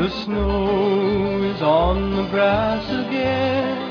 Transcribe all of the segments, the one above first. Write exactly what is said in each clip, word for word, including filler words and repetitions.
The snow is on the grass again.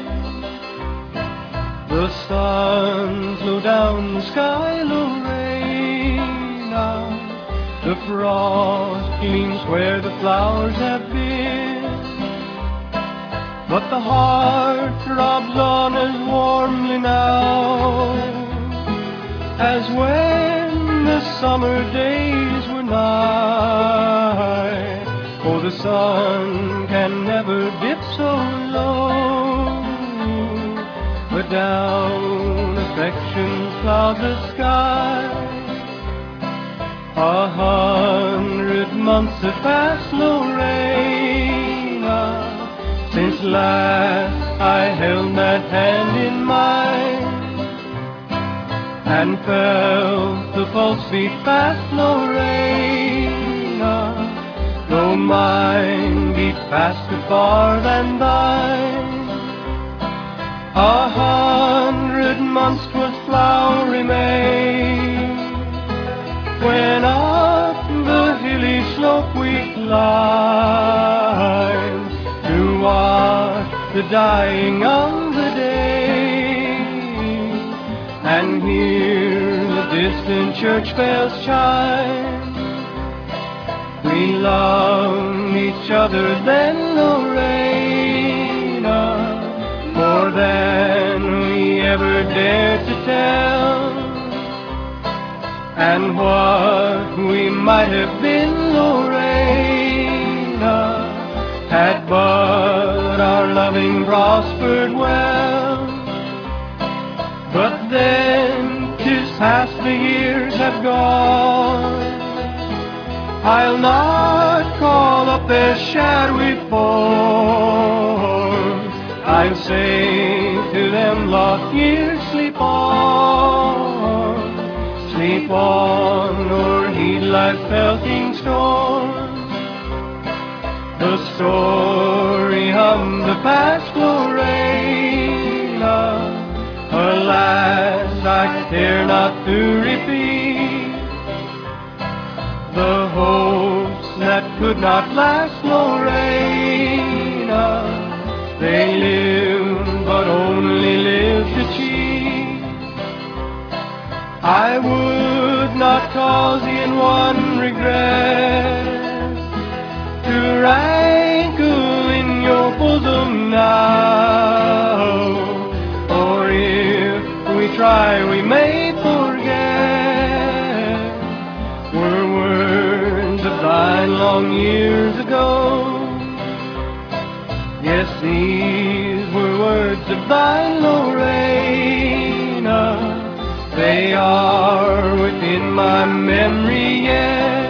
The sun's low down the sky, Lorena. The frost gleams where the flowers have been. But the heart throbs on as warmly now as when the summer days were nigh. Oh, the sun can never dip so low, but down affection's cloudless sky. A hundred months have passed, Lorena, since last I held that hand in mine and felt the pulse beat fast, Lorena, though mine beat faster far than thine. A hundred months 'twas flowery May, when up the hilly slope we climbed to watch the dying of the day and hear the distant church bells chime. We loved each other then, Lorena, more than we ever dared to tell. And what we might have been, Lorena, had but our loving prospered well. But then 'tis past the years have gone, I'll not call up their shadowy form. I'll say to them, lost years, sleep on, sleep on, nor heed life's pelting storms. The story of the past, Lorena, alas, I care not to repeat. The hopes that could not last, Lorena, they live but only live to cheat. I would not cause e'en one regret to rankle in your bosom now, or if we try we may forget were words of thine long years ago. Yes, these were words of thine, Lorena, they are within my memory yet.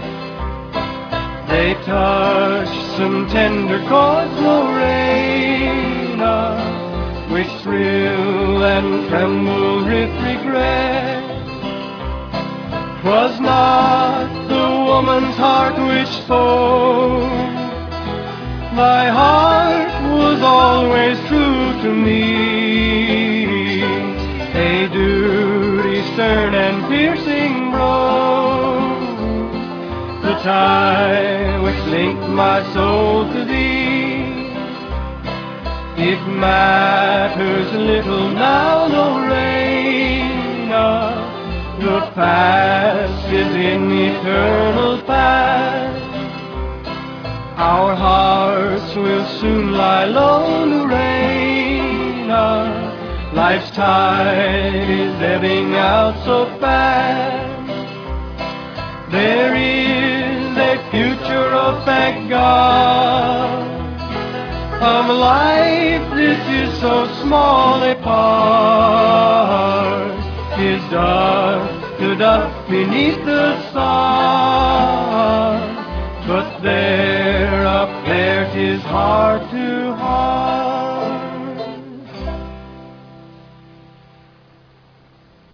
They touch some tender chords, Lorena, which thrill and tremble with regret. 'Twas not the woman's heart which spoke, thy heart was always true to me. A duty stern and piercing broke the tie which linked my soul to thee. It matters little now, Lorena, the past is in eternal past. Our hearts will soon lie low, Lorena, life's tide is ebbing out so fast. There is a future, oh thank God, of life this is so small a part. 'Tis dust to dust beneath the sun, but there up there 'tis hard to